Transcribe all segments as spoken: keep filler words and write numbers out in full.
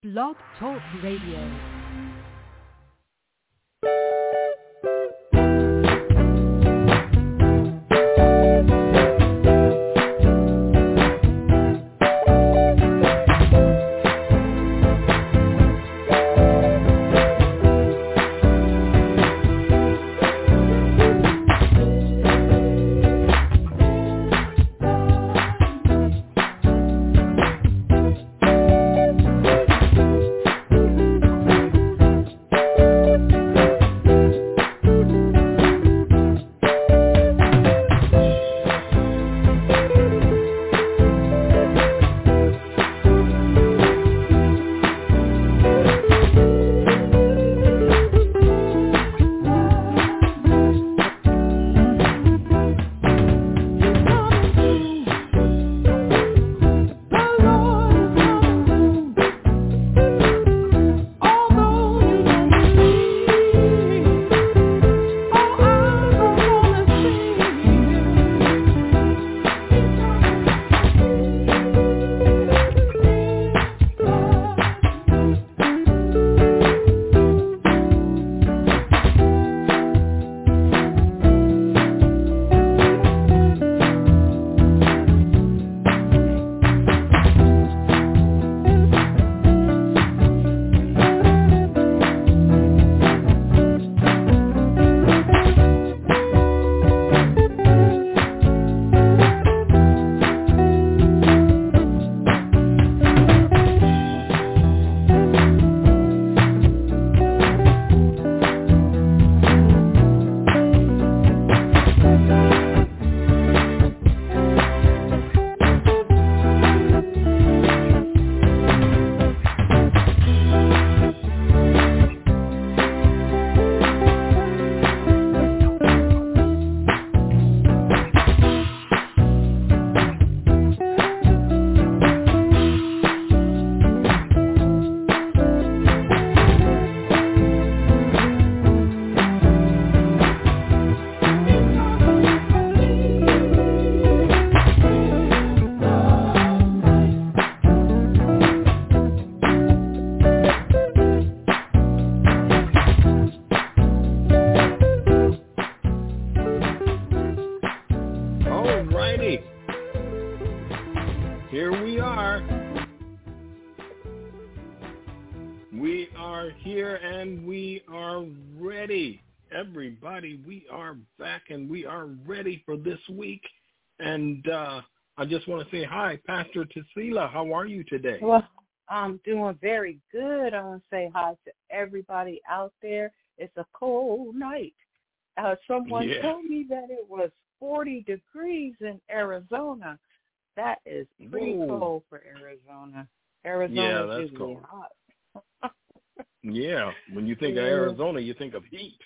Blog Talk Radio. Everybody, we are back and we are ready for this week. And uh, I just want to say hi, Pastor Tesila. How are you today? Well, I'm doing very good. I want to say hi to everybody out there. It's a cold night. Uh, someone yeah. told me that it was forty degrees in Arizona. That is pretty Whoa. cold for Arizona. Arizona yeah, is that's usually cold. hot. yeah, when you think yeah. of Arizona, you think of heat.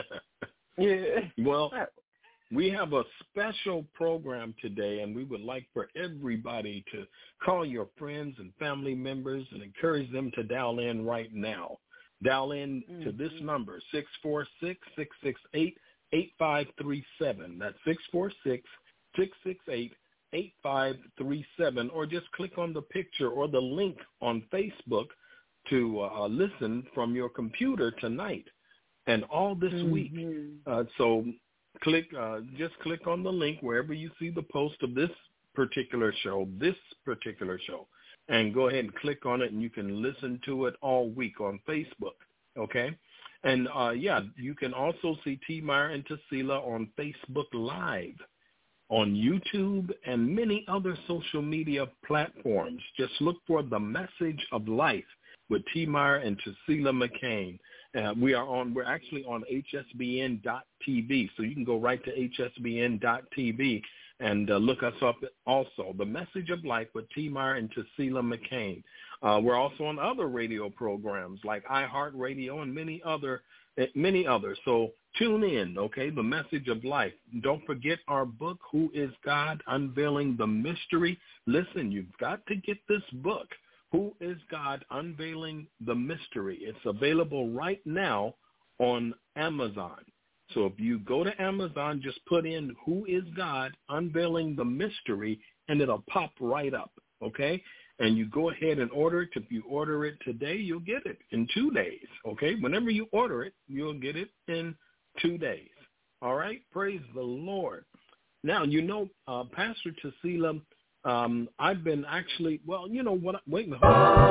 yeah. Well, we have a special program today, and we would like for everybody to call your friends and family members and encourage them to dial in right now. Dial in mm-hmm. to this number, six four six, six six eight, eight five three seven. That's six four six, six six eight, eight five three seven, or just click on the picture or the link on Facebook to uh, listen from your computer tonight. And all this mm-hmm. week, uh, so click, uh, just click on the link wherever you see the post of this particular show, this particular show, and go ahead and click on it, and you can listen to it all week on Facebook, okay? And, uh, yeah, you can also see T. Meyer and Tesila on Facebook Live, on YouTube, and many other social media platforms. Just look for The Message of Life with T. Meyer and Tesila McCain. Uh, we are on, we're actually on H S B N dot T V, so you can go right to H S B N dot T V and uh, look us up also. The Message of Life with T. Meyer and Tesila McCain. Uh, we're also on other radio programs like iHeartRadio and many other, many others. So tune in, okay? The Message of Life. Don't forget our book, Who is God? Unveiling the Mystery. Listen, you've got to get this book. Who is God? Unveiling the Mystery. It's available right now on Amazon. So if you go to Amazon, just put in Who is God? Unveiling the Mystery, and it'll pop right up, okay? and you go ahead and order it. If you order it today, you'll get it in two days, okay? Whenever you order it, you'll get it in two days, all right? Praise the Lord. Now, you know, uh, Pastor Tasila, um, I've been actually, well, you know what, wait a minute.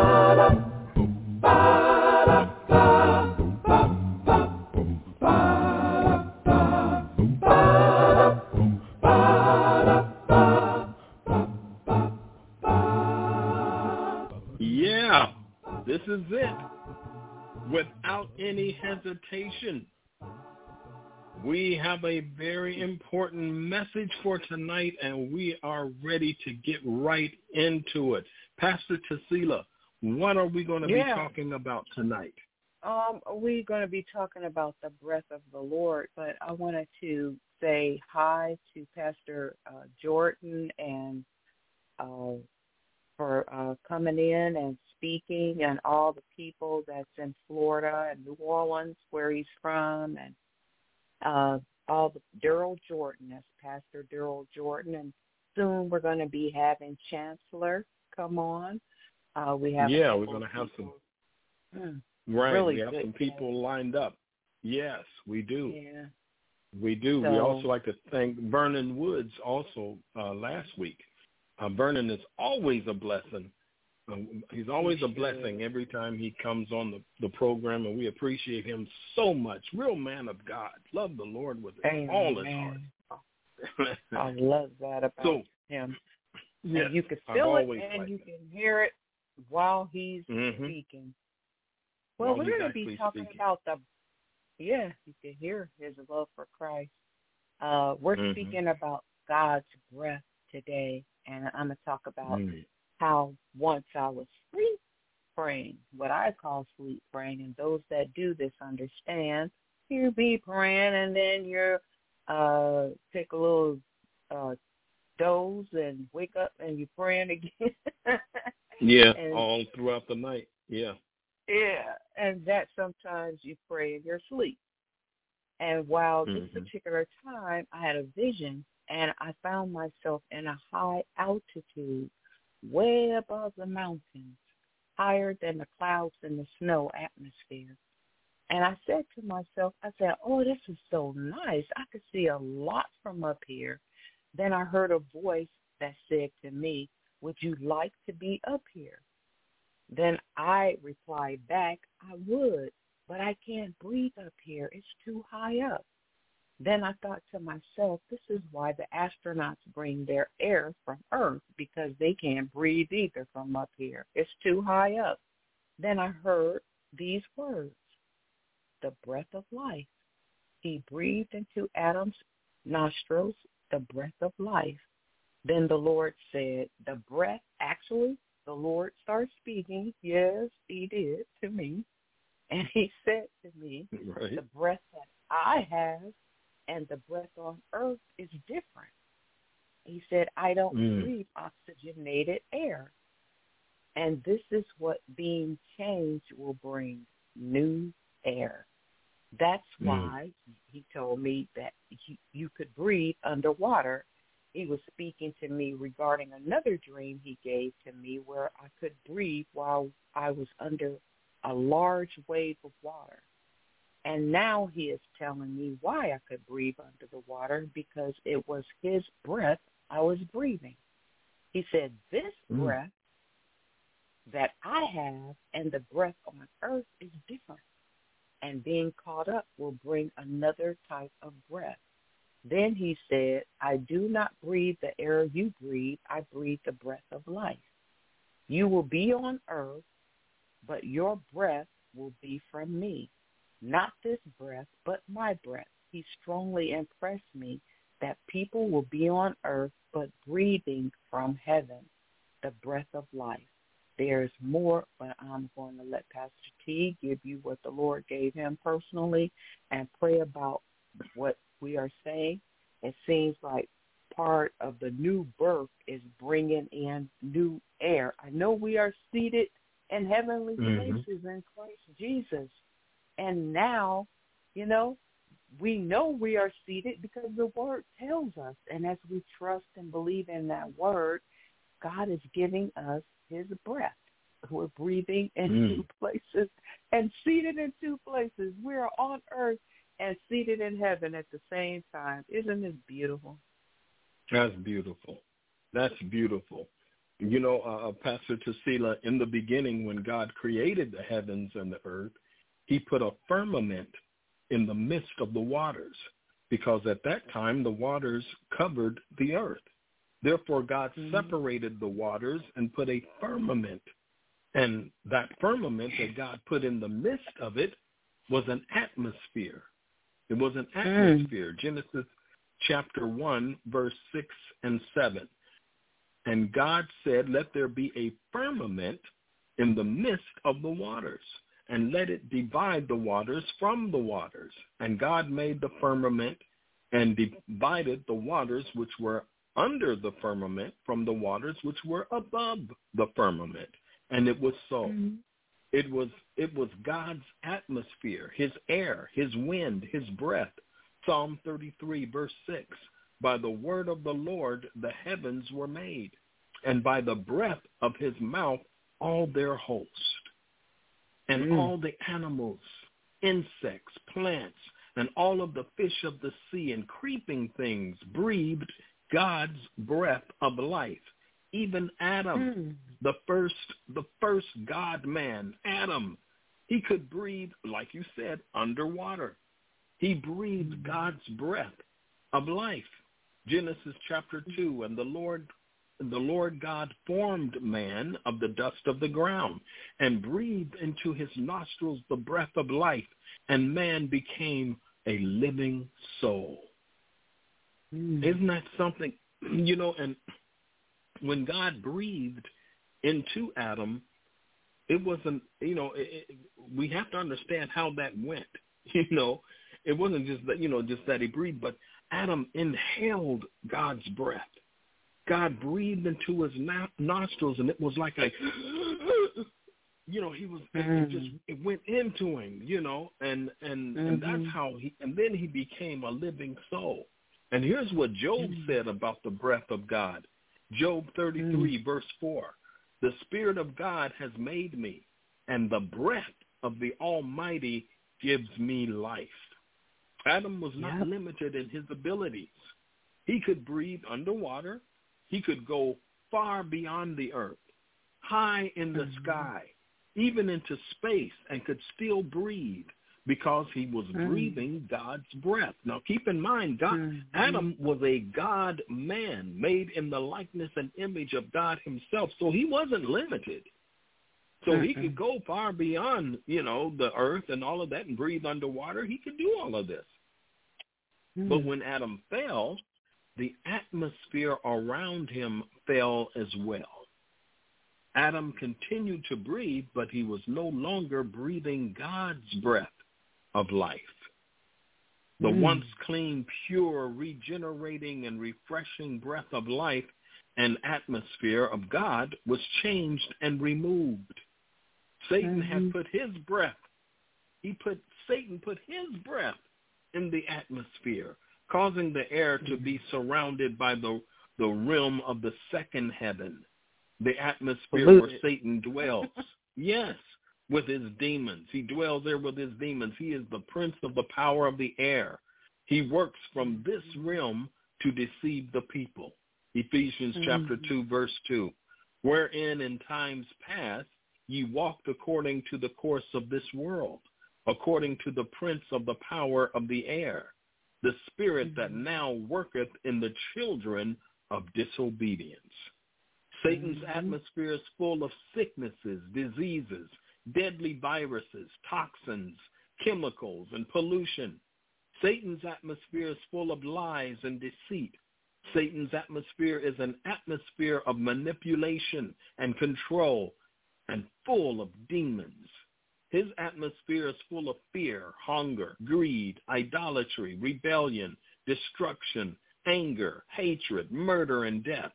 Yeah, this is it. Without any hesitation, we have a very important message for tonight, and we are ready to get right into it. Pastor Tasila, what are we going to yeah. be talking about tonight? Um, we're going to be talking about the breath of the Lord, but I wanted to say hi to Pastor uh, Jordan and uh, for uh, coming in and speaking, and all the people that's in Florida and New Orleans, where he's from, and uh, all the Daryl Jordan, that's Pastor Daryl Jordan, and soon we're going to be having Chancellor come on. Uh, we have yeah, we're going to have some. Mm, right, really we have good some people guests. lined up. Yes, we do. Yeah. We do. So, we also like to thank Vernon Woods also uh, last week. Uh, Vernon is always a blessing. Um, he's always a blessing every time he comes on the, the program, and we appreciate him so much. Real man of God. Love the Lord with Amen. all his heart. I love that about so, him. Yes, and you can I've feel it, always and liked you it. can hear it while he's mm-hmm. speaking. Well, While we're he's going to be talking speaking. about the, yeah, you can hear his love for Christ. Uh, we're mm-hmm. speaking about God's breath today, and I'm going to talk about mm-hmm. how once I was sleep praying, what I call sleep praying, and those that do this understand, you be praying, and then you're uh, take a little uh, doze and wake up, and you're praying again. yeah, and, all throughout the night. Yeah. Yeah, and that sometimes you pray in your sleep. And while mm-hmm. this particular time, I had a vision, and I found myself in a high altitude, way above the mountains, higher than the clouds and the snow atmosphere. And I said to myself, I said, oh, this is so nice. I could see a lot from up here. Then I heard a voice that said to me, would you like to be up here? Then I replied back, I would, but I can't breathe up here. It's too high up. Then I thought to myself, this is why the astronauts bring their air from Earth, because they can't breathe either from up here. It's too high up. Then I heard these words, the breath of life. He breathed into Adam's nostrils the breath of life. Then the Lord said, the breath, actually, the Lord started speaking. Yes, he did to me. And he said to me, right. the breath that I have and the breath on earth is different. He said, I don't mm. breathe oxygenated air. And this is what being changed will bring, new air. That's mm. why he told me that he, you could breathe underwater. He was speaking to me regarding another dream he gave to me where I could breathe while I was under a large wave of water. And now he is telling me why I could breathe under the water, because it was his breath I was breathing. He said, this mm. breath that I have and the breath on earth is different. And being caught up will bring another type of breath. Then he said, I do not breathe the air you breathe. I breathe the breath of life. You will be on earth, but your breath will be from me. Not this breath, but my breath. He strongly impressed me that people will be on earth, but breathing from heaven, the breath of life. There's more, but I'm going to let Pastor T give you what the Lord gave him personally and pray about what we are saying. It seems like part of the new birth is bringing in new air. I know we are seated in heavenly mm-hmm. places in Christ Jesus. And now, you know, we know we are seated because the word tells us. And as we trust and believe in that word, God is giving us his breath. We're breathing in Mm. two places and seated in two places. We are on earth and seated in heaven at the same time. Isn't this beautiful? That's beautiful. That's beautiful. You know, uh, Pastor Tasila, in the beginning when God created the heavens and the earth, he put a firmament in the midst of the waters, because at that time the waters covered the earth. Therefore, God mm-hmm. separated the waters and put a firmament. And that firmament that God put in the midst of it was an atmosphere. It was an atmosphere. Mm. Genesis chapter one, verse six and seven. And God said, let there be a firmament in the midst of the waters, and let it divide the waters from the waters. And God made the firmament and divided the waters which were under the firmament from the waters which were above the firmament. And it was so. Mm-hmm. It was it was God's atmosphere, his air, his wind, his breath. Psalm thirty-three, verse six. By the word of the Lord the heavens were made, and by the breath of his mouth all their host. And mm. all the animals, insects, plants, and all of the fish of the sea and creeping things breathed God's breath of life. Even Adam, mm. the first the first God-man, Adam, he could breathe, like you said, underwater. He breathed mm. God's breath of life. Genesis chapter two, and the Lord the Lord God formed man of the dust of the ground and breathed into his nostrils the breath of life, and man became a living soul. Mm. Isn't that something? You know, and when God breathed into Adam, it wasn't, you know, it, it, we have to understand how that went. You know, it wasn't just that, you know, just that he breathed, but Adam inhaled God's breath. God breathed into his nostrils, and it was like a, you know, he was, mm. it just, it went into him, you know, and, and, mm-hmm. and that's how he, and then he became a living soul. And here's what Job mm. said about the breath of God. Job thirty-three, mm. verse four. The Spirit of God has made me, and the breath of the Almighty gives me life. Adam was not yep. limited in his abilities. He could breathe underwater. He could go far beyond the earth, high in the mm-hmm. sky, even into space, and could still breathe because he was mm-hmm. breathing God's breath. Now, keep in mind, God, mm-hmm. Adam was a God-man made in the likeness and image of God himself, so he wasn't limited. So mm-hmm. he could go far beyond, you know, the earth and all of that and breathe underwater. He could do all of this. Mm-hmm. But when Adam fell, the atmosphere around him fell as well. Adam continued to breathe, but he was no longer breathing God's breath of life. The mm. once clean, pure, regenerating, and refreshing breath of life and atmosphere of God was changed and removed. Satan mm-hmm. had put his breath, he put, Satan put his breath in the atmosphere, causing the air to be surrounded by the, the realm of the second heaven, the atmosphere where Satan dwells. Yes, with his demons. He dwells there with his demons. He is the prince of the power of the air. He works from this realm to deceive the people. Ephesians mm-hmm. chapter two, verse two, wherein in times past ye walked according to the course of this world, according to the prince of the power of the air, the spirit that now worketh in the children of disobedience. Satan's mm-hmm. atmosphere is full of sicknesses, diseases, deadly viruses, toxins, chemicals, and pollution. Satan's atmosphere is full of lies and deceit. Satan's atmosphere is an atmosphere of manipulation and control and full of demons. His atmosphere is full of fear, hunger, greed, idolatry, rebellion, destruction, anger, hatred, murder, and death.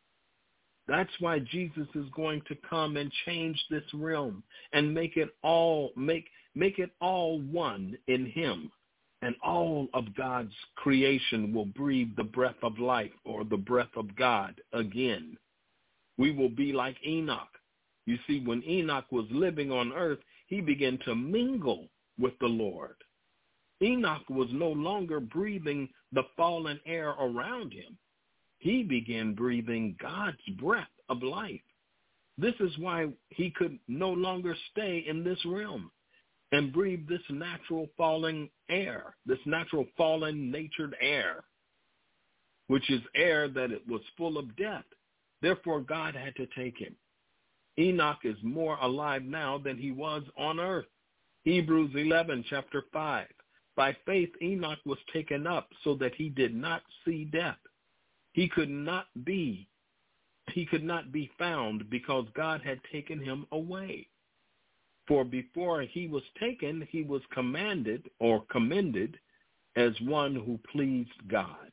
That's why Jesus is going to come and change this realm and make it all make make it all one in him. And all of God's creation will breathe the breath of life, or the breath of God again. We will be like Enoch, You see, when Enoch was living on earth, he began to mingle with the Lord. Enoch was no longer breathing the fallen air around him. He began breathing God's breath of life. This is why he could no longer stay in this realm and breathe this natural falling air, this natural fallen natured air, which is air that it was full of death. Therefore, God had to take him. Enoch is more alive now than he was on earth. Hebrews eleven, chapter five. By faith, Enoch was taken up so that he did not see death. He could not be, he could not be found because God had taken him away. For before he was taken, he was commanded or commended as one who pleased God.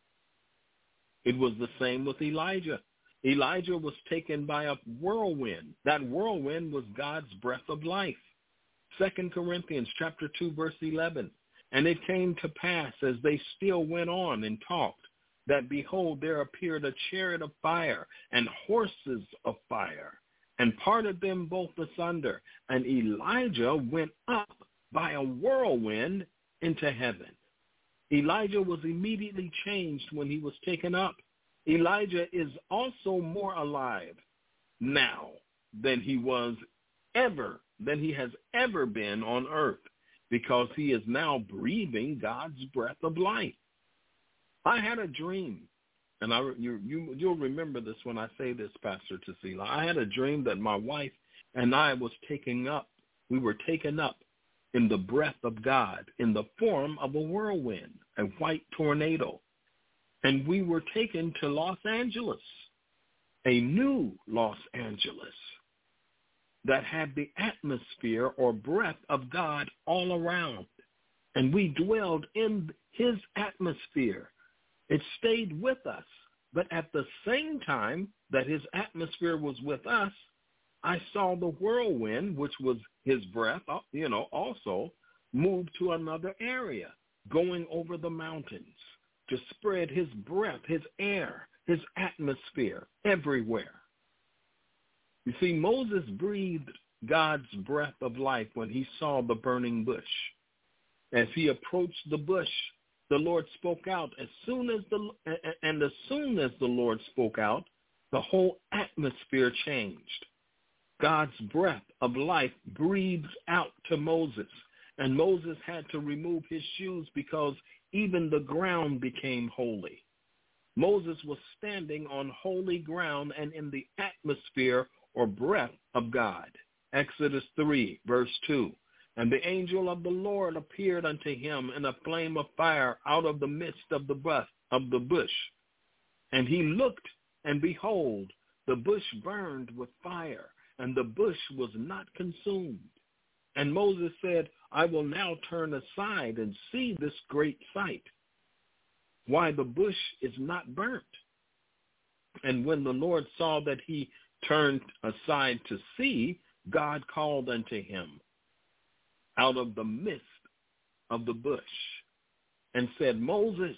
It was the same with Elijah. Elijah was taken by a whirlwind. That whirlwind was God's breath of life. Second Corinthians chapter two, verse eleven. And it came to pass as they still went on and talked, that behold, there appeared a chariot of fire and horses of fire, and parted them both asunder. And Elijah went up by a whirlwind into heaven. Elijah was immediately changed when he was taken up. Elijah is also more alive now than he was ever, than he has ever been on earth, because he is now breathing God's breath of life. I had a dream, and I, you, you, you'll remember this when I say this, Pastor Tasila. I had a dream that my wife and I was taken up. We were taken up in the breath of God in the form of a whirlwind, a white tornado. And we were taken to Los Angeles, a new Los Angeles that had the atmosphere or breath of God all around. And we dwelled in his atmosphere. It stayed with us. But at the same time that his atmosphere was with us, I saw the whirlwind, which was his breath, you know, also move to another area, going over the mountains to spread his breath, his air, his atmosphere everywhere. You see, Moses breathed God's breath of life when he saw the burning bush. As he approached the bush, the Lord spoke out. As soon as the and as soon as the Lord spoke out, the whole atmosphere changed. God's breath of life breathed out to Moses, and Moses had to remove his shoes because even the ground became holy. Moses was standing on holy ground and in the atmosphere or breath of God. Exodus three, verse two. And the angel of the Lord appeared unto him in a flame of fire out of the midst of the bush, of the bush. And he looked, and behold, the bush burned with fire, and the bush was not consumed. And Moses said, I will now turn aside and see this great sight, why the bush is not burnt. And when the Lord saw that he turned aside to see, God called unto him out of the midst of the bush and said, Moses,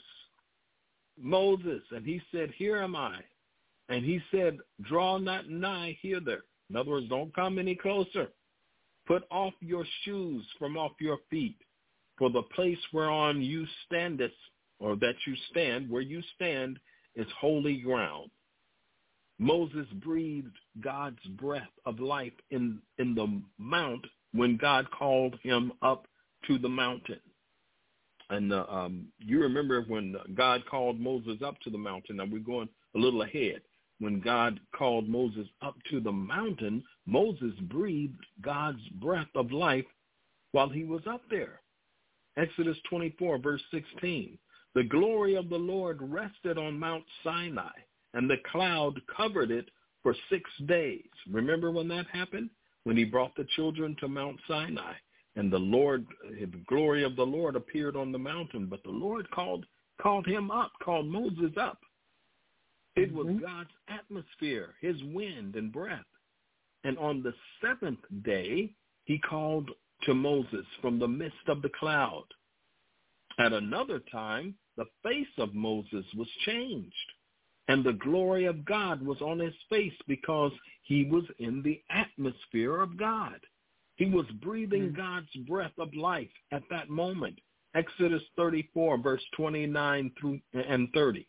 Moses. And he said, here am I. And he said, draw not nigh hither. In other words, don't come any closer. Put off your shoes from off your feet, for the place whereon you standest, or that you stand, where you stand, is holy ground. Moses breathed God's breath of life in, in the mount when God called him up to the mountain. And uh, um, you remember when God called Moses up to the mountain. Now we're going a little ahead. When God called Moses up to the mountain, Moses breathed God's breath of life while he was up there. Exodus twenty-four, verse sixteen. The glory of the Lord rested on Mount Sinai, and the cloud covered it for six days. Remember when that happened? When he brought the children to Mount Sinai, and the Lord, the glory of the Lord appeared on the mountain, but the Lord called called him up, called Moses up. It was mm-hmm. God's atmosphere, his wind and breath. And on the seventh day, he called to Moses from the midst of the cloud. At another time, the face of Moses was changed. and the glory of God was on his face because he was in the atmosphere of God. He was breathing mm-hmm. God's breath of life at that moment. Exodus thirty-four, verse twenty-nine through and thirty.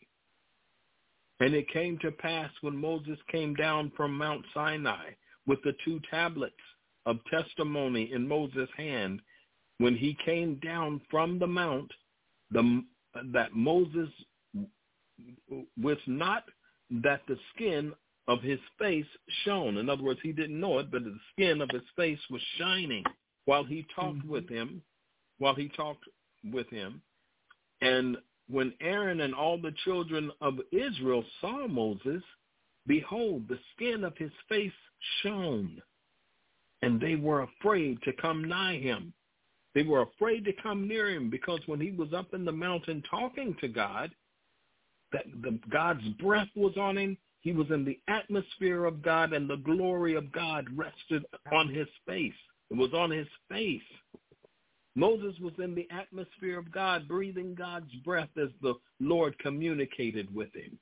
And it came to pass when Moses came down from Mount Sinai with the two tablets of testimony in Moses' hand, when he came down from the mount, the, that Moses was not that the skin of his face shone. In other words, he didn't know it, but the skin of his face was shining while he talked mm-hmm. with him, while he talked with him. And when Aaron and all the children of Israel saw Moses, behold, the skin of his face shone, and they were afraid to come nigh him. They were afraid to come near him because when he was up in the mountain talking to God, that the God's breath was on him. He was in the atmosphere of God, and the glory of God rested on his face. It was on his face. Moses was in the atmosphere of God, breathing God's breath as the Lord communicated with him.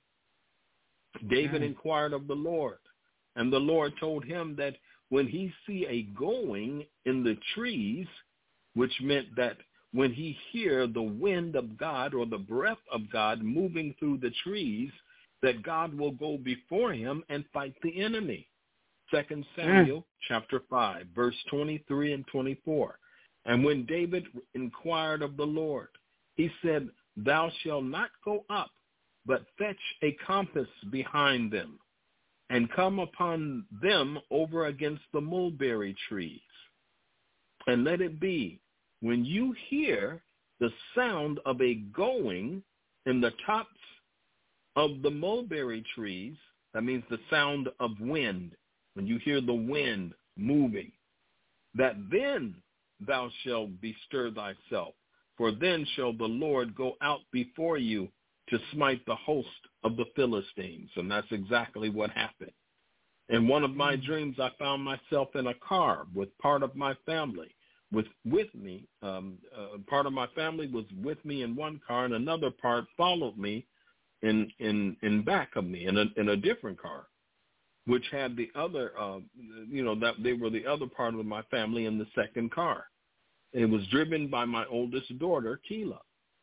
David inquired of the Lord, and the Lord told him that when he see a going in the trees, which meant that when he hear the wind of God or the breath of God moving through the trees, that God will go before him and fight the enemy. Second Samuel mm. chapter five, verse twenty-three and twenty-four. And when David inquired of the Lord, he said, thou shalt not go up, but fetch a compass behind them, and come upon them over against the mulberry trees. And let it be, when you hear the sound of a going in the tops of the mulberry trees, that means the sound of wind, when you hear the wind moving, that then thou shalt bestir thyself, for then shall the Lord go out before you to smite the host of the Philistines. And that's exactly what happened. In one of my dreams, I found myself in a car with part of my family with with me. Um, uh, part of my family was with me in one car, and another part followed me in in in back of me in a in a different car, which had the other, uh, you know, that they were the other part of my family in the second car. It was driven by my oldest daughter, Keela.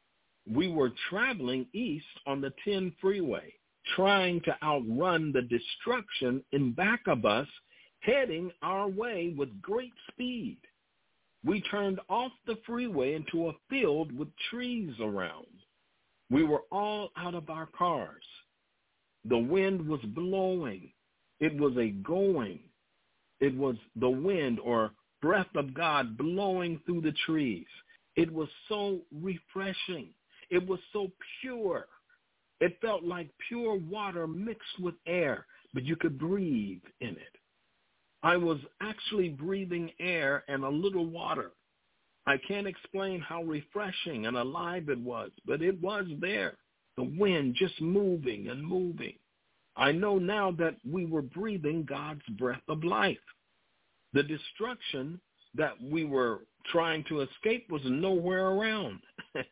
We were traveling east on the ten freeway, trying to outrun the destruction in back of us, heading our way with great speed. We turned off the freeway into a field with trees around. We were all out of our cars. The wind was blowing. It was a going. It was the wind or breath of God blowing through the trees. It was so refreshing. It was so pure. It felt like pure water mixed with air, but you could breathe in it. I was actually breathing air and a little water. I can't explain how refreshing and alive it was, but it was there. The wind just moving and moving. I know now that we were breathing God's breath of life. The destruction that we were trying to escape was nowhere around.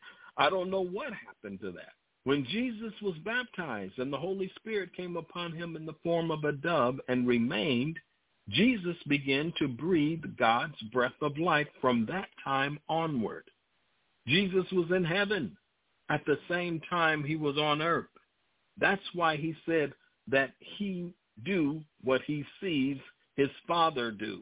I don't know what happened to that. When Jesus was baptized and the Holy Spirit came upon him in the form of a dove and remained, Jesus began to breathe God's breath of life from that time onward. Jesus was in heaven at the same time he was on earth. That's why he said that he do what he sees his Father do.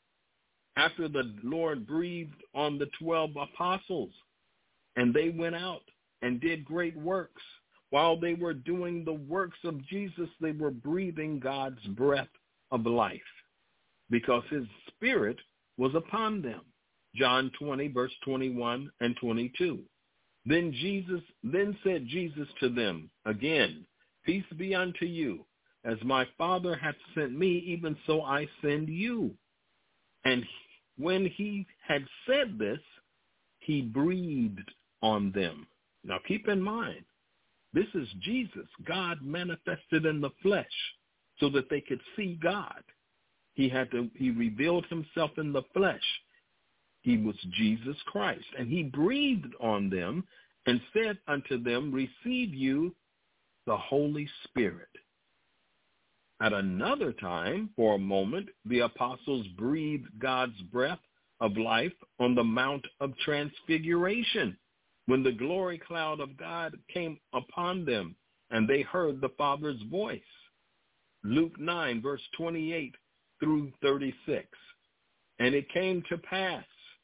After the Lord breathed on the twelve apostles, and they went out and did great works, while they were doing the works of Jesus, they were breathing God's breath of life, because his Spirit was upon them. John twenty, verse twenty-one and twenty-two. Then Jesus, then said Jesus to them again, peace be unto you. As my Father hath sent me, even so I send you. And when he had said this, he breathed on them. Now keep in mind, this is Jesus, God manifested in the flesh, so that they could see God. He had to, he revealed himself in the flesh. He was Jesus Christ. And he breathed on them and said unto them, receive you the Holy Spirit. At another time, for a moment, the apostles breathed God's breath of life on the Mount of Transfiguration, when the glory cloud of God came upon them, and they heard the Father's voice. Luke nine, verse twenty-eight through thirty-six. And it came to pass,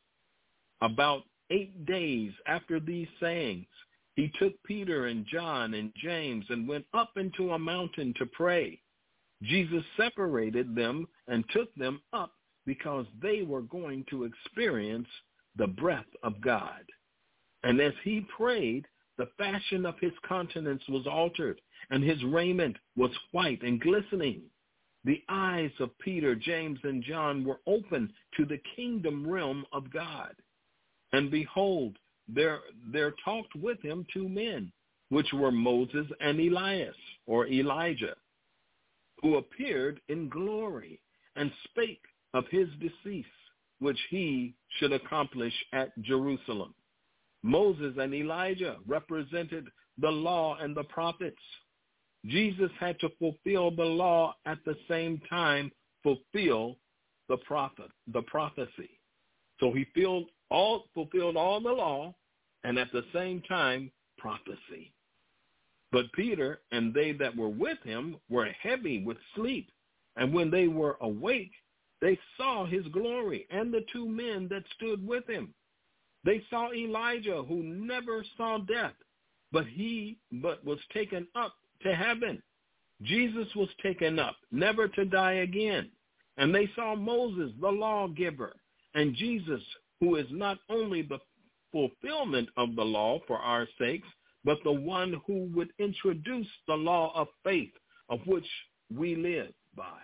about eight days after these sayings, he took Peter and John and James and went up into a mountain to pray. Jesus separated them and took them up because they were going to experience the breath of God. And as he prayed, the fashion of his countenance was altered, and his raiment was white and glistening. The eyes of Peter, James, and John were open to the kingdom realm of God. And behold, there, there talked with him two men, which were Moses and Elias, or Elijah, who appeared in glory and spake of his decease, which he should accomplish at Jerusalem. Moses and Elijah represented the law and the prophets. Jesus had to fulfill the law at the same time, fulfill the prophet, the prophecy. So he filled all, fulfilled all the law and at the same time prophecy. But Peter and they that were with him were heavy with sleep, and when they were awake, they saw his glory and the two men that stood with him. They saw Elijah, who never saw death, but he but was taken up to heaven. Jesus was taken up, never to die again. And they saw Moses, the lawgiver, and Jesus, who is not only the fulfillment of the law for our sakes, but the one who would introduce the law of faith of which we live by.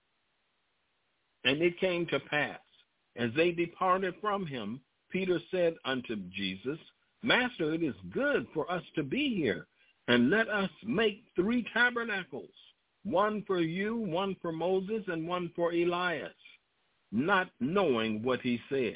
And it came to pass, as they departed from him, Peter said unto Jesus, Master, it is good for us to be here, and let us make three tabernacles, one for you, one for Moses, and one for Elias, not knowing what he said.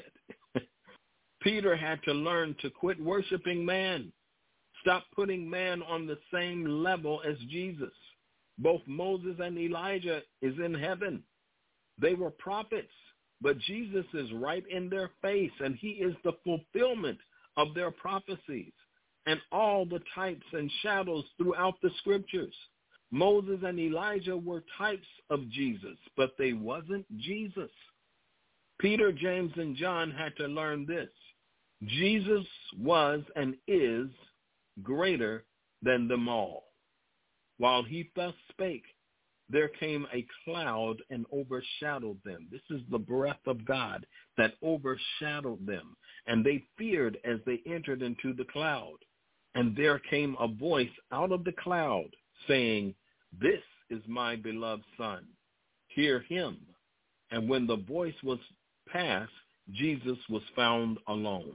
Peter had to learn to quit worshiping man. Stop putting man on the same level as Jesus. Both Moses and Elijah is in heaven. They were prophets, but Jesus is right in their face, and he is the fulfillment of their prophecies and all the types and shadows throughout the scriptures. Moses and Elijah were types of Jesus, but they wasn't Jesus. Peter, James, and John had to learn this. Jesus was and is greater than them all. While he thus spake, there came a cloud and overshadowed them. This is the breath of God that overshadowed them. And they feared as they entered into the cloud. And there came a voice out of the cloud saying, This is my beloved Son. Hear him. And when the voice was past, Jesus was found alone.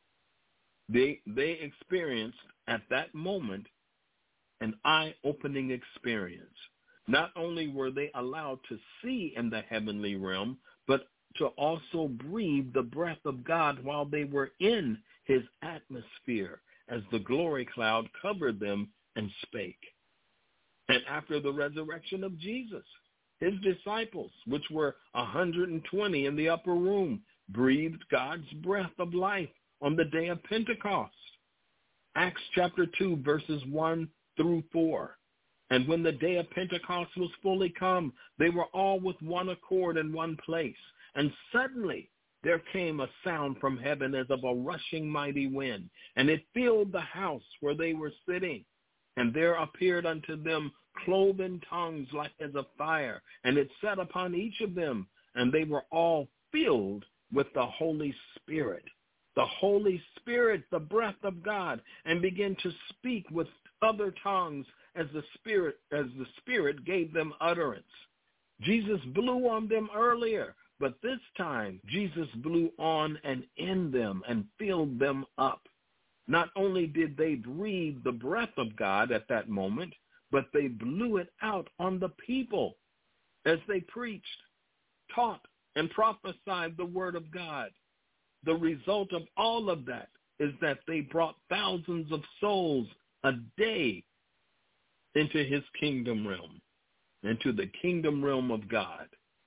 They, they experienced at that moment an eye-opening experience. Not only were they allowed to see in the heavenly realm, but to also breathe the breath of God while they were in his atmosphere as the glory cloud covered them and spake. And after the resurrection of Jesus, his disciples, which were one hundred twenty in the upper room, breathed God's breath of life on the day of Pentecost. Acts chapter two, verses one through four. And when the day of Pentecost was fully come, they were all with one accord in one place. And suddenly there came a sound from heaven as of a rushing mighty wind, and it filled the house where they were sitting. And there appeared unto them cloven tongues like as of fire, and it sat upon each of them, and they were all filled with the Holy Spirit. The Holy Spirit, the breath of God, and began to speak with other tongues as the Spirit, as the Spirit gave them utterance. Jesus blew on them earlier, but this time Jesus blew on and in them and filled them up. Not only did they breathe the breath of God at that moment, but they blew it out on the people as they preached, taught, and prophesied the word of God. The result of all of that is that they brought thousands of souls a day into his kingdom realm, into the kingdom realm of God.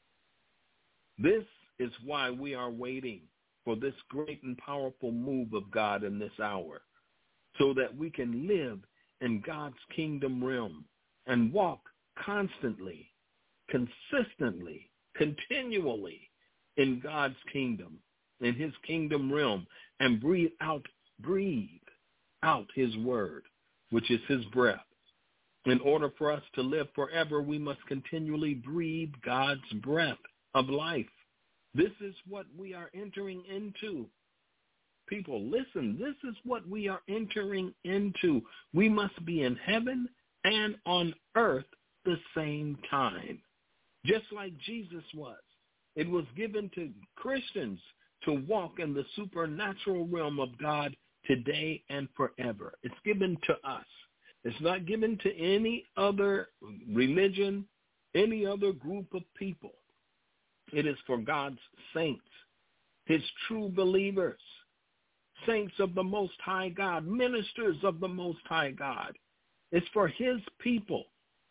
This is why we are waiting for this great and powerful move of God in this hour, so that we can live in God's kingdom realm and walk constantly, consistently, continually in God's kingdom, in his kingdom realm, and breathe out, breathe out his word, which is his breath. In order for us to live forever, we must continually breathe God's breath of life. This is what we are entering into. People, listen, this is what we are entering into. We must be in heaven and on earth the same time, just like Jesus was. It was given to Christians to walk in the supernatural realm of God today and forever. It's given to us. It's not given to any other religion, any other group of people. It is for God's saints, his true believers, saints of the Most High God, ministers of the Most High God. It's for his people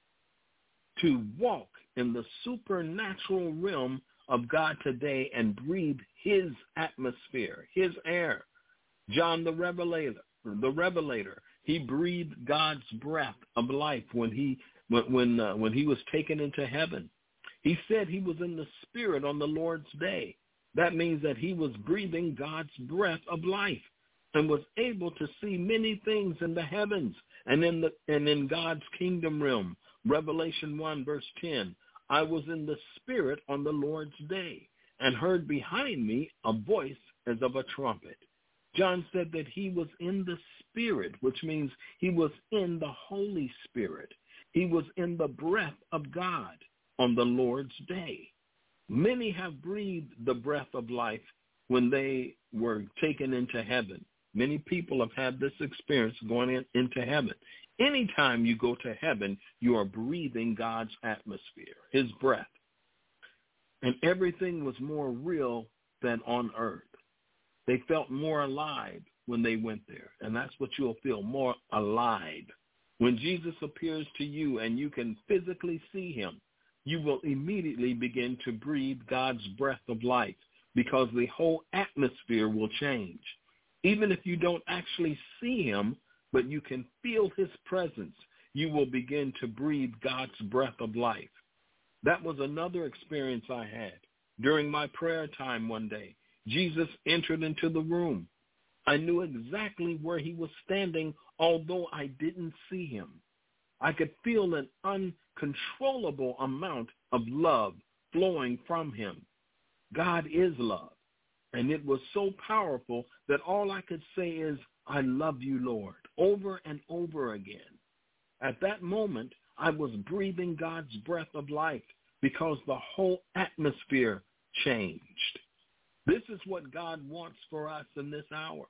to walk in the supernatural realm of God today and breathe his atmosphere, his air. John the Revelator, the Revelator, he breathed God's breath of life when he when when, uh, when he was taken into heaven. He said he was in the Spirit on the Lord's day. That means that he was breathing God's breath of life and was able to see many things in the heavens and in the and in God's kingdom realm. Revelation one, verse ten, I was in the Spirit on the Lord's day and heard behind me a voice as of a trumpet. John said that he was in the Spirit, which means he was in the Holy Spirit. He was in the breath of God on the Lord's day. Many have breathed the breath of life when they were taken into heaven. Many people have had this experience going in, into heaven. Anytime you go to heaven, you are breathing God's atmosphere, his breath. And everything was more real than on earth. They felt more alive when they went there. And that's what you'll feel, more alive. When Jesus appears to you and you can physically see him, you will immediately begin to breathe God's breath of life because the whole atmosphere will change. Even if you don't actually see him, but you can feel his presence, you will begin to breathe God's breath of life. That was another experience I had. During my prayer time one day, Jesus entered into the room. I knew exactly where he was standing, although I didn't see him. I could feel an uncontrollable amount of love flowing from him. God is love. And it was so powerful that all I could say is, I love you, Lord, over and over again. At that moment, I was breathing God's breath of life because the whole atmosphere changed. This is what God wants for us in this hour.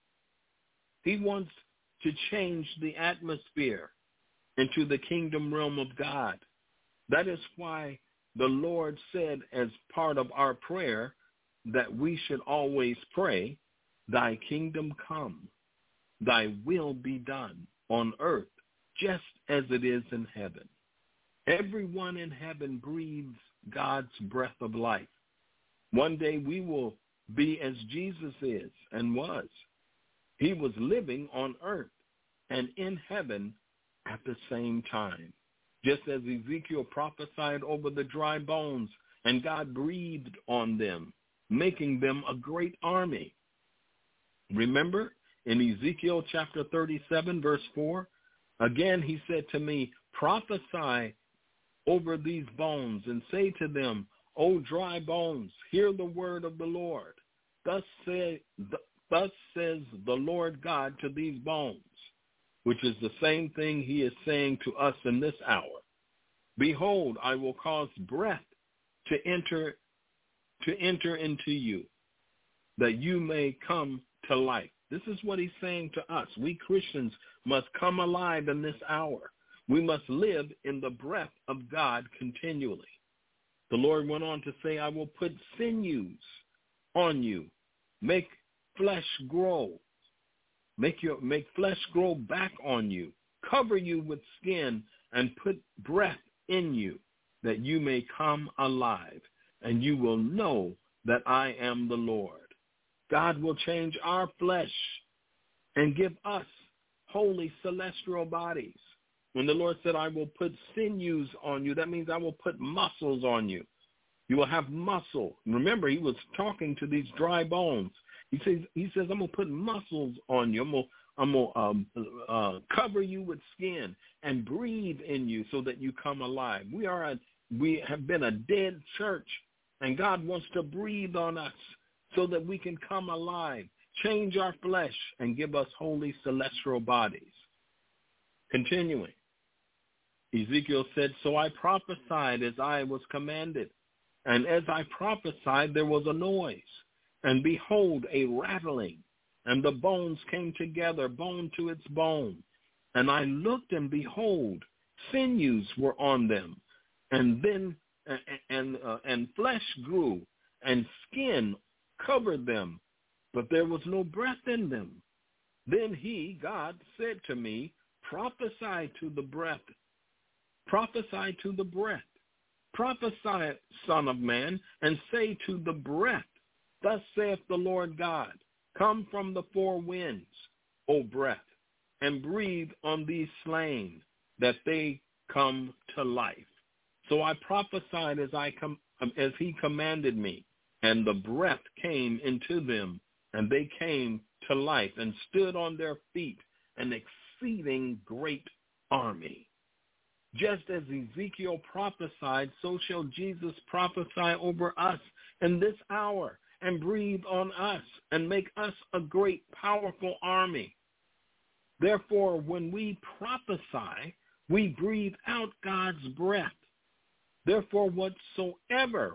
He wants to change the atmosphere into the kingdom realm of God. That is why the Lord said as part of our prayer that we should always pray, thy kingdom come, thy will be done on earth just as it is in heaven. Everyone in heaven breathes God's breath of life. One day we will be as Jesus is and was. He was living on earth and in heaven at the same time. Just as Ezekiel prophesied over the dry bones and God breathed on them, making them a great army. Remember in Ezekiel chapter thirty-seven, verse four, again he said to me, prophesy over these bones and say to them, O dry bones, hear the word of the Lord. Thus, say, thus says the Lord God to these bones, which is the same thing he is saying to us in this hour. Behold, I will cause breath to enter to enter into you, that you may come to life. This is what he's saying to us. We Christians must come alive in this hour. We must live in the breath of God continually. The Lord went on to say, I will put sinews on you, make flesh grow, make your make flesh grow back on you, cover you with skin, and put breath in you, that you may come alive, and you will know that I am the Lord. God will change our flesh and give us holy celestial bodies. When the Lord said, I will put sinews on you, that means I will put muscles on you. You will have muscle. Remember, he was talking to these dry bones. He says, he says I'm going to put muscles on you. I'm going to I'm going to um, uh, cover you with skin and breathe in you so that you come alive. We are a, we have been a dead church, and God wants to breathe on us so that we can come alive, change our flesh, and give us holy celestial bodies. Continuing, Ezekiel said, so I prophesied as I was commanded, and as I prophesied there was a noise, and behold, a rattling, and the bones came together, bone to its bone. And I looked, and behold, sinews were on them, and then and uh, and flesh grew, and skin covered them, but there was no breath in them. Then he, God, said to me, prophesy to the breath, prophesy to the breath, prophesy, Son of Man, and say to the breath, thus saith the Lord God, come from the four winds, O breath, and breathe on these slain, that they come to life. So I prophesied as I com- as he commanded me, and the breath came into them, and they came to life, and stood on their feet, an exceeding great army. Just as Ezekiel prophesied, so shall Jesus prophesy over us in this hour, and breathe on us, and make us a great, powerful army. Therefore, when we prophesy, we breathe out God's breath. Therefore, whatsoever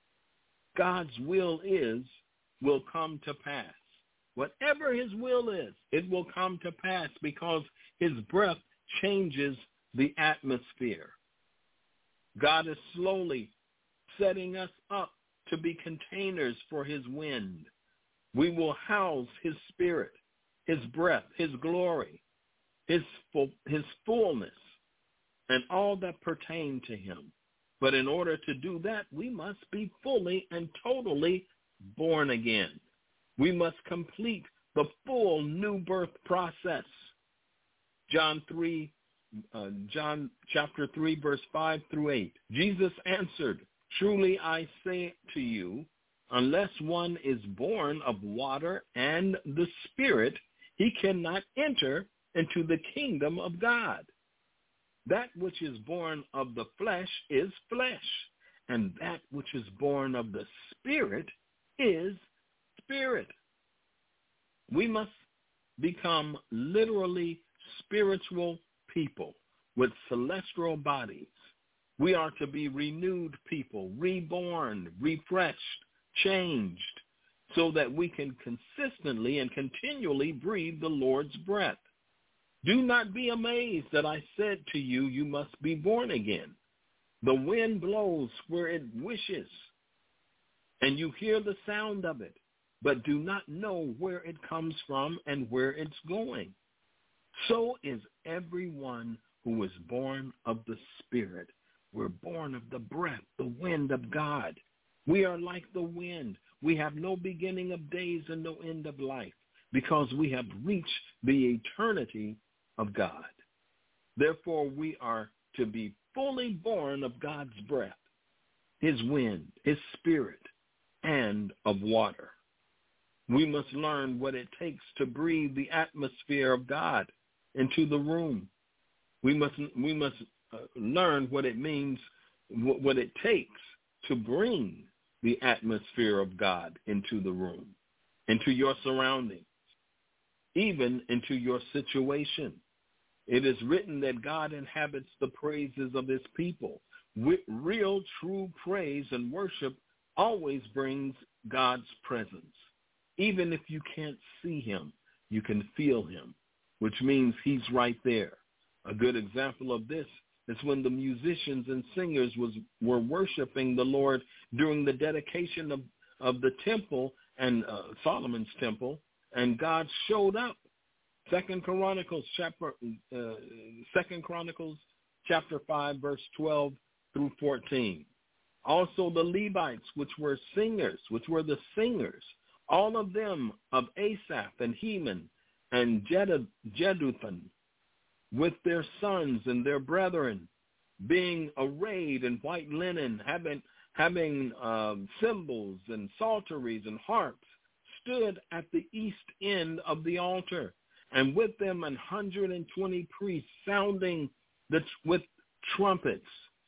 God's will is, will come to pass. Whatever his will is, it will come to pass, because his breath changes the atmosphere. God is slowly setting us up to be containers for his wind. We will house his spirit, his breath, his glory, his full, his fullness, and all that pertain to him. But in order to do that, we must be fully and totally born again. We must complete the full new birth process. John three, uh, John chapter three, verse five through eight. Jesus answered, truly I say to you, unless one is born of water and the Spirit, he cannot enter into the kingdom of God. That which is born of the flesh is flesh, and that which is born of the Spirit is spirit. We must become literally spiritual people with celestial bodies. We are to be renewed people, reborn, refreshed, changed, so that we can consistently and continually breathe the Lord's breath. Do not be amazed that I said to you, you must be born again. The wind blows where it wishes, and you hear the sound of it, but do not know where it comes from and where it's going. So is everyone who is born of the Spirit. We're born of the breath, the wind of God. We are like the wind. We have no beginning of days and no end of life, because we have reached the eternity of God. Therefore, we are to be fully born of God's breath, his wind, his spirit, and of water. We must learn what it takes to breathe the atmosphere of God into the room. We must we must uh, learn what it means, what, what it takes to bring the atmosphere of God into the room, into your surroundings, even into your situation. It is written that God inhabits the praises of his people. With real, true praise and worship always brings God's presence. Even if you can't see him, you can feel him, which means he's right there. A good example of this is when the musicians and singers was, were worshiping the Lord during the dedication of, of the temple and uh, Solomon's temple, and God showed up Second Chronicles chapter uh, Second Chronicles chapter five, verse twelve through fourteen. Also the Levites, which were singers, which were the singers, all of them of Asaph and Heman and Jeduthun, with their sons and their brethren, being arrayed in white linen, having having um, cymbals and psalteries and harps, stood at the east end of the altar, and with them an hundred and twenty priests sounding the, with trumpets.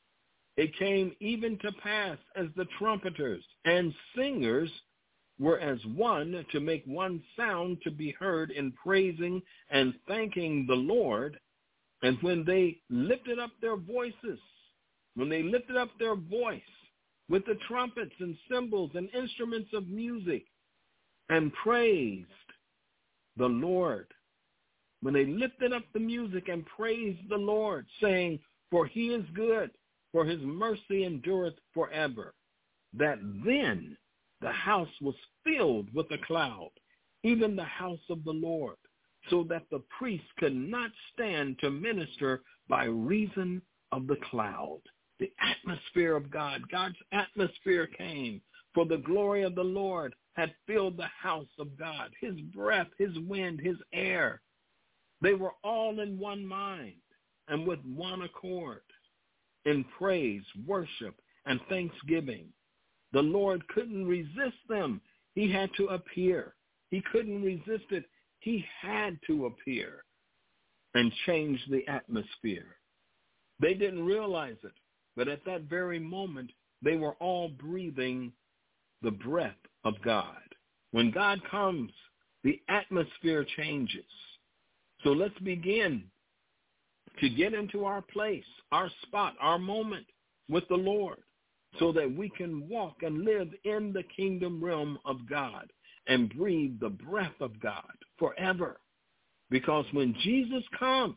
It came even to pass as the trumpeters and singers were as one to make one sound to be heard in praising and thanking the Lord. And when they lifted up their voices, when they lifted up their voice with the trumpets and cymbals and instruments of music and praised the Lord, when they lifted up the music and praised the Lord, saying, for he is good, for his mercy endureth forever, that then the house was filled with a cloud, even the house of the Lord, so that the priests could not stand to minister by reason of the cloud. The atmosphere of God, God's atmosphere came, for the glory of the Lord had filled the house of God, his breath, his wind, his air. They were all in one mind and with one accord in praise, worship, and thanksgiving. The Lord couldn't resist them. He had to appear. He couldn't resist it. He had to appear and change the atmosphere. They didn't realize it, but at that very moment, they were all breathing the breath of God. When God comes, the atmosphere changes. So let's begin to get into our place, our spot, our moment with the Lord, so that we can walk and live in the kingdom realm of God and breathe the breath of God forever. Because when Jesus comes,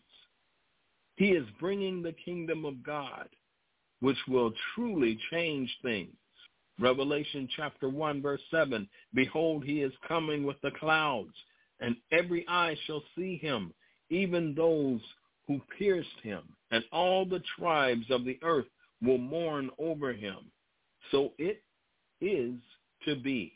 he is bringing the kingdom of God, which will truly change things. Revelation chapter one, verse seven, behold, he is coming with the clouds, and every eye shall see him, even those who pierced him, and all the tribes of the earth will mourn over him. So it is to be.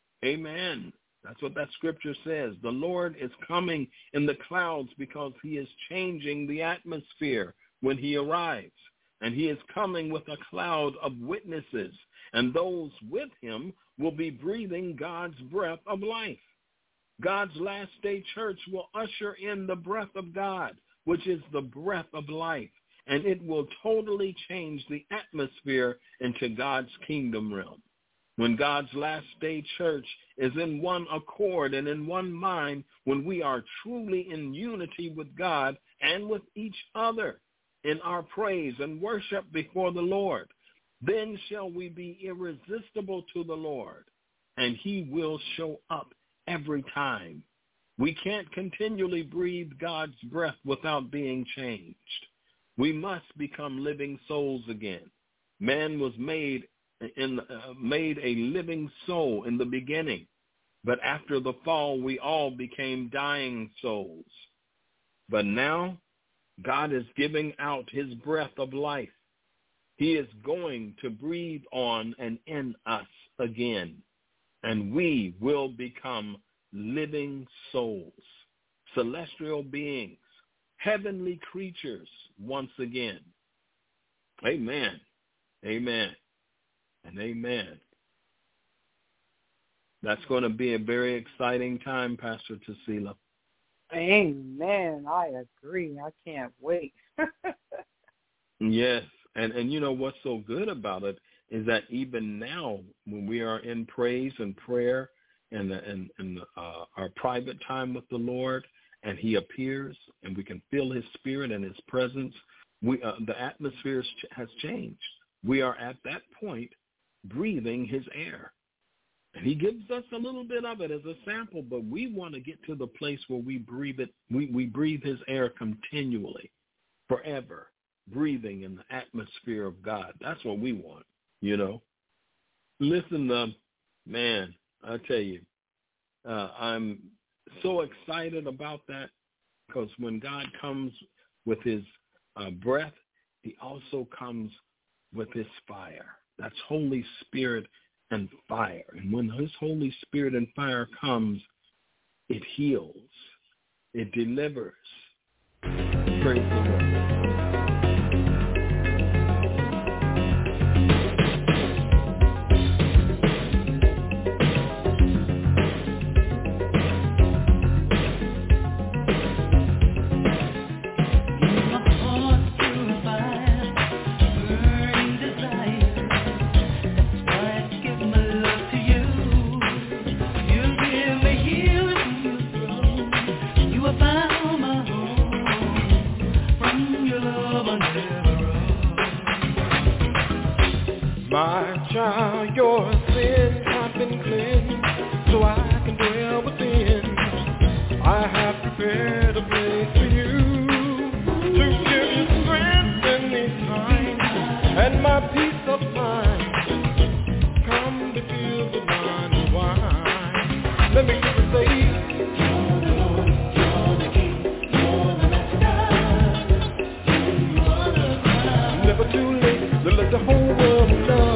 Amen. That's what that scripture says. The Lord is coming in the clouds because he is changing the atmosphere when he arrives. And he is coming with a cloud of witnesses, and those with him will be breathing God's breath of life. God's last day church will usher in the breath of God, which is the breath of life, and it will totally change the atmosphere into God's kingdom realm. When God's last day church is in one accord and in one mind, when we are truly in unity with God and with each other in our praise and worship before the Lord, then shall we be irresistible to the Lord, and he will show up every time. We can't continually breathe God's breath without being changed. We must become living souls again. Man was made in uh, made a living soul in the beginning, but after the fall, we all became dying souls. But now, God is giving out his breath of life. He is going to breathe on and in us again, and we will become living souls, celestial beings, heavenly creatures once again. Amen, amen, and amen. That's going to be a very exciting time, Pastor Tasila. Amen. I agree. I can't wait. Yes. And and you know what's so good about it is that even now when we are in praise and prayer and and, and uh, our private time with the Lord, and he appears and we can feel his spirit and his presence, we uh, the atmosphere has changed. We are at that point breathing his air. And he gives us a little bit of it as a sample, but we want to get to the place where we breathe it. We, we breathe his air continually, forever, breathing in the atmosphere of God. That's what we want, you know. Listen, um, man, I tell you, uh, I'm so excited about that. Because when God comes with his uh, breath, he also comes with his fire. That's Holy Spirit and fire. And when his Holy Spirit and fire comes, it heals. It delivers. Praise the Lord. My child, your sins have been cleansed, so I can dwell within. I have prepared a place for you to give you strength in these times, and my peace of mind. Come be filled with wine and wine. Let me hear you say, you're the Lord, you're the King, you're the Master. You are the Christ. Never too late to let the whole world know.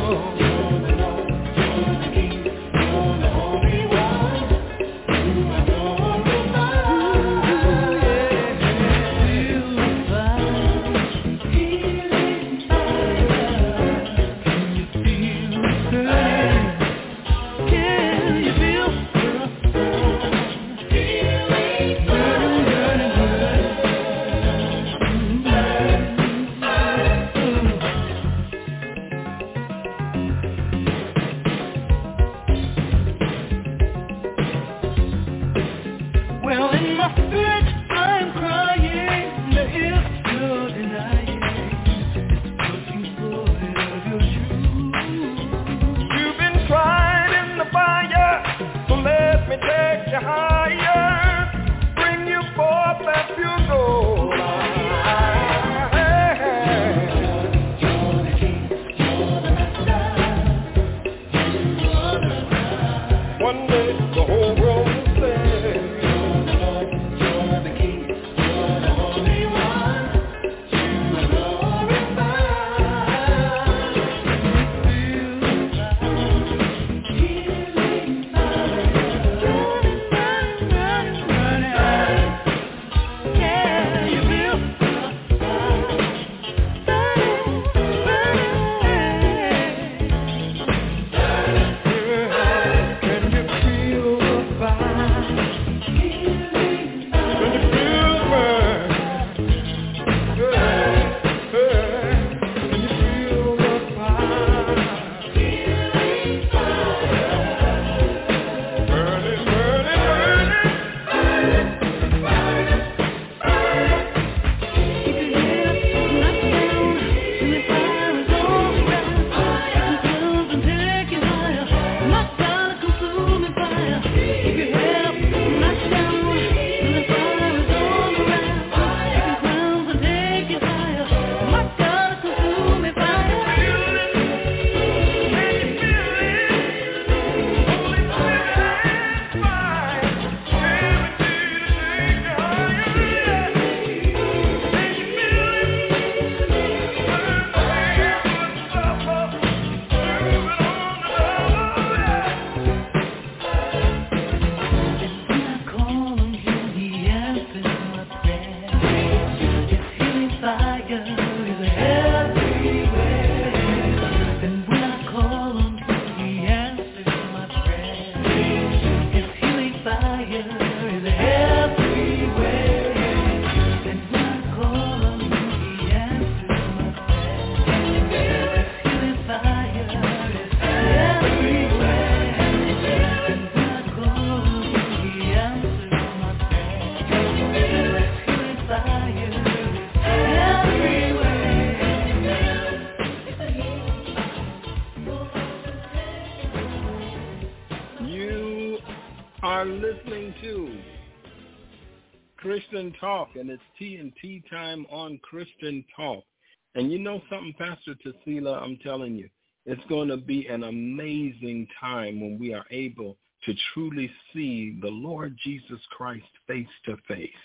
Christian Talk, and it's T and T time on Christian Talk. And you know something, Pastor Tasila, I'm telling you, it's going to be an amazing time when we are able to truly see the Lord Jesus Christ face to face.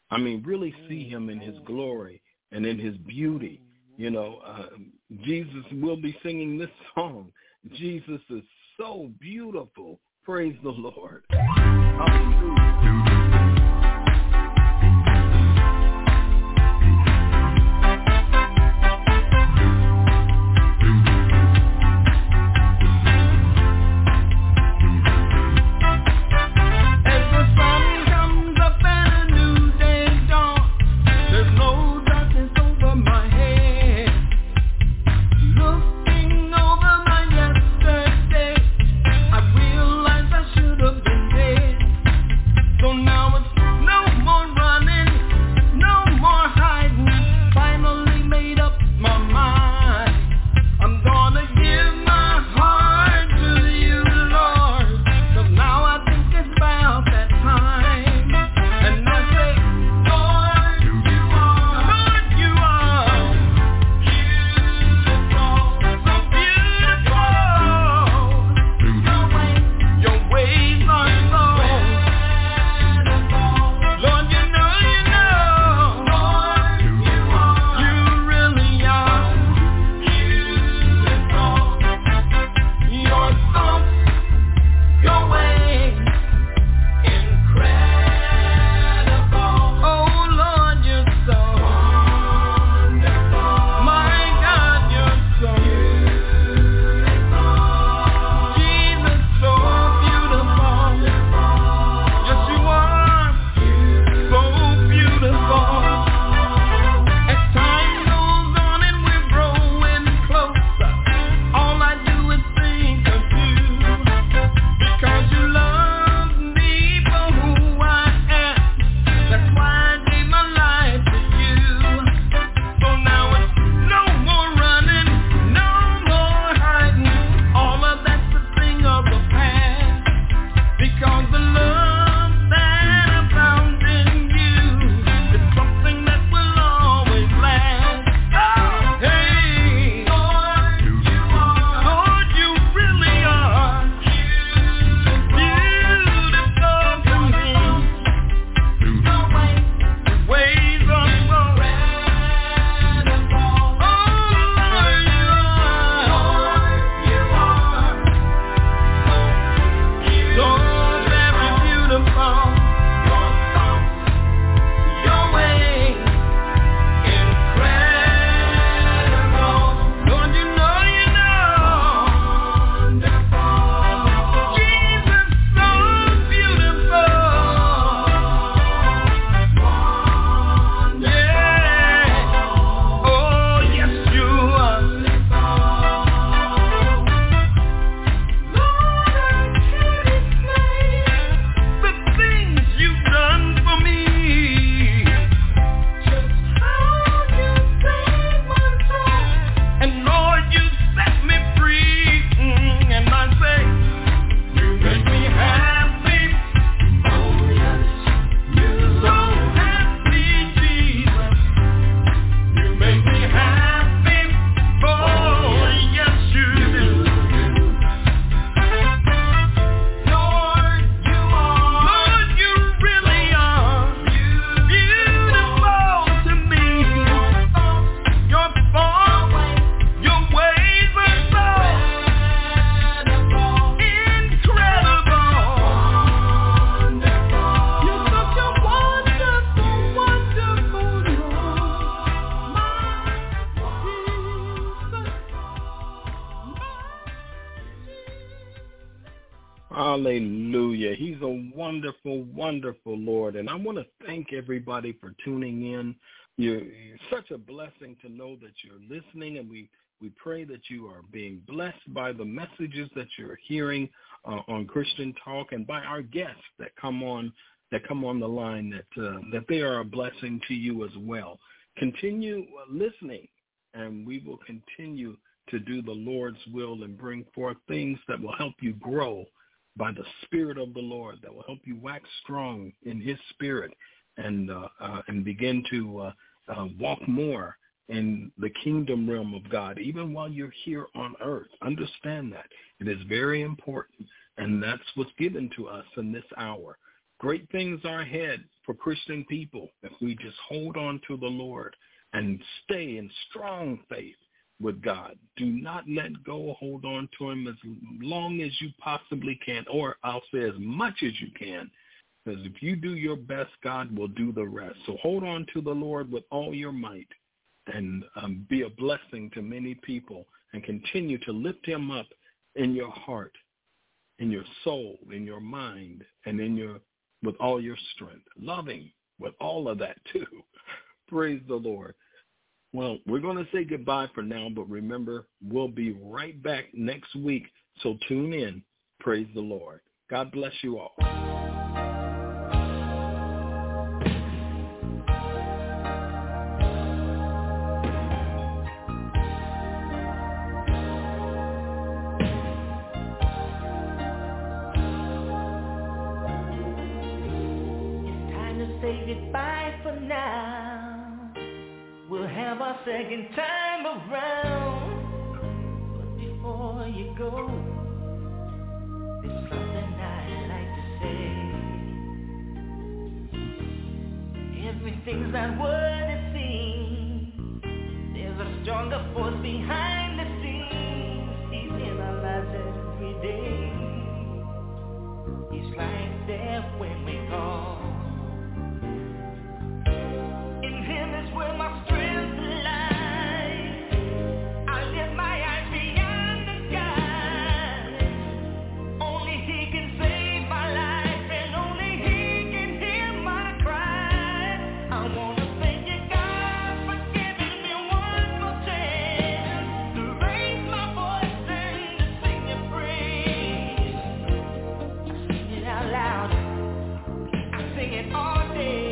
I mean, really see him in his glory and in his beauty. You know, uh, Jesus will be singing this song. Jesus is so beautiful. Praise the Lord. Hallelujah. Hallelujah. He's a wonderful, wonderful Lord. And I want to thank everybody for tuning in. You're, you're such a blessing to know that you're listening, and we, we pray that you are being blessed by the messages that you're hearing uh, on Christian Talk, and by our guests that come on that come on the line, that uh, that they are a blessing to you as well. Continue listening, and we will continue to do the Lord's will and bring forth things that will help you grow by the Spirit of the Lord, that will help you wax strong in his Spirit and uh, uh, and begin to uh, uh, walk more in the kingdom realm of God, even while you're here on earth. Understand that. It is very important, and that's what's given to us in this hour. Great things are ahead for Christian people if we just hold on to the Lord and stay in strong faith with God. Do not let go. Hold on to him as long as you possibly can, or I'll say as much as you can, because if you do your best, God will do the rest. So hold on to the Lord with all your might and um, be a blessing to many people, and continue to lift him up in your heart, in your soul, in your mind, and in your with all your strength. Love him with all of that too. Praise the Lord. Well, we're going to say goodbye for now, but remember, we'll be right back next week, so tune in. Praise the Lord. God bless you all. It's time to say goodbye for now. We'll have our second time around. But before you go, there's something I'd like to say. Everything's not what it seems. There's a stronger force behind the scenes. He's in our lives every day. He's right there when we call. In him is where my strength lies. I lift my eyes beyond the sky. Only he can save my life, and only he can hear my cry. I wanna thank you, God, for giving me one more chance to raise my voice and to sing your praise. I sing it out loud. I sing it all day.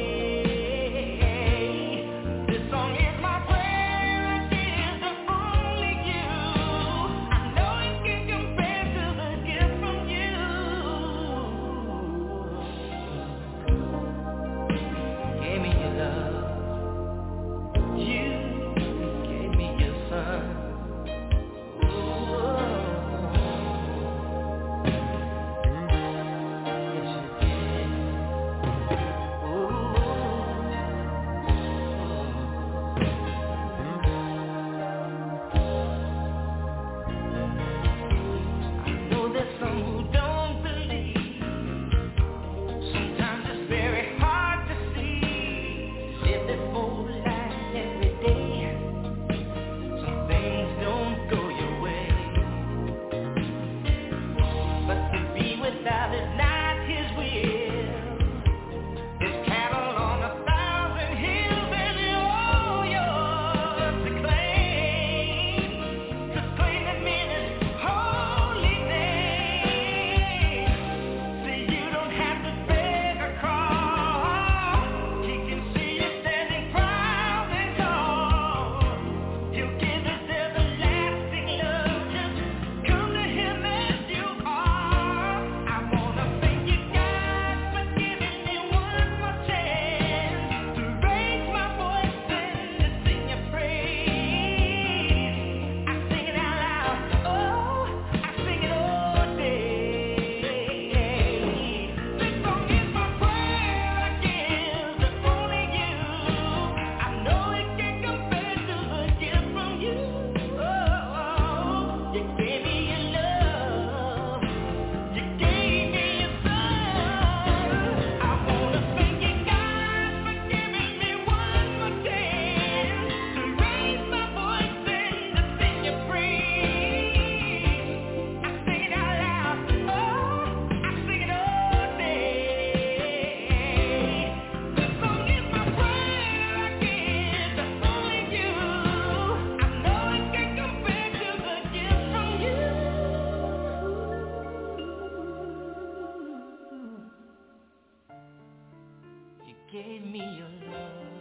Gave me your love.